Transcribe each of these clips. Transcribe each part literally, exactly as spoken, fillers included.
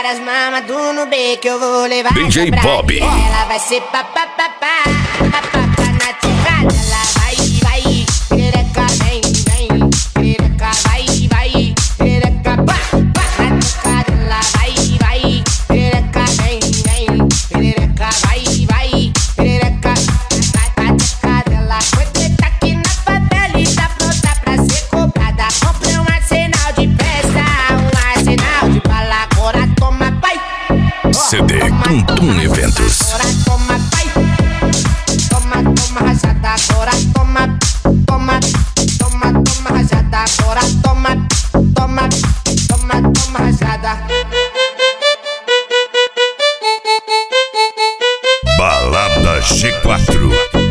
Várias mamas do Nube que eu vou levar. D J Bob. Ela vai ser papapá, papapá na ticada. Ela vai, vai, perereca, vem, vem. Perereca, vai, vai, perereca, pá, pá na ticada. Ela vai, vai, perereca, vem, vem. Perereca, vai, vai, perereca, na ticada. Ela foi preta aqui na favela e tá pronta pra ser cobrada. Comprei um arsenal de peça, um arsenal de bala. Agora toma, pai. C D Tum Tum Eventos. Agora toma, pai. Toma, toma rajada. Agora toma, toma, toma, toma rajada. Agora toma, toma, toma, toma rajada. Balada G quatro.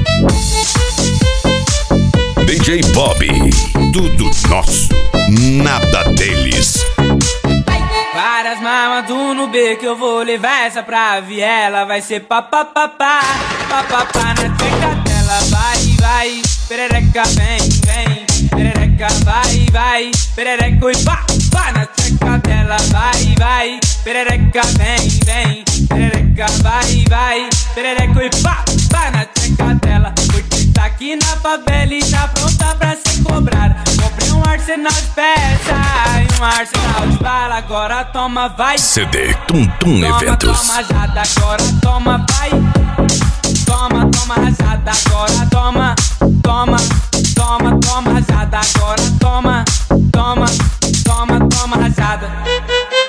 D J Bob. Tudo nosso, nada deles. Várias mamas do Nube que eu vou levar essa pra viela. Vai ser papapá, papapá na tcheca dela. Vai, vai, perereca, vem, vem. Perereca, vai, vai, perereca e pá, pá na tcheca dela. Vai, vai, perereca, vem, vem. Perereca, vai, vai, perereca e pá, pá na tcheca dela. Porque tá aqui na favela e tá pronta pra ser cobrada. Comprei um arsenal de peça e um arsenal de bala. Agora toma, vai. C D Tum Tum Toma, Eventos. toma rajada, agora toma, vai. Toma, toma rajada, agora toma. Toma, toma, toma rajada, agora toma. Toma, toma, toma rajada.